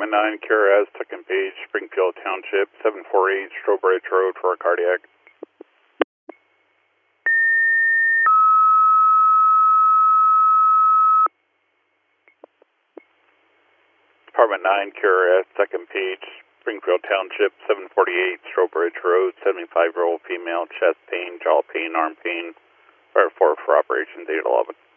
Department 9, QRS, second page, Springfield Township, 748 Strobridge Road for a cardiac. Department 9, QRS, second page, Springfield Township, 748 Strobridge Road, 75-year-old female, chest pain, jaw pain, arm pain, fire 4 for Operation 811.